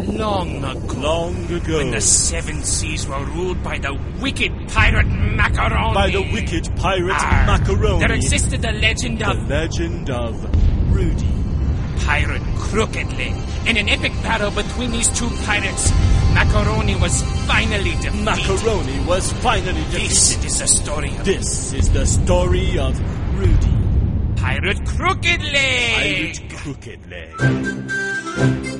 Long ago. Long ago. When the seven seas were ruled by the wicked pirate Macaroni. By the wicked pirate Macaroni. There existed the legend of... The legend of Rudy. Pirate Crooked Leg. In an epic battle between these two pirates, Macaroni was finally defeated. Macaroni was finally defeated. This is the story of... This is the story of Rudy. Pirate Crooked Leg. Pirate Crooked Leg.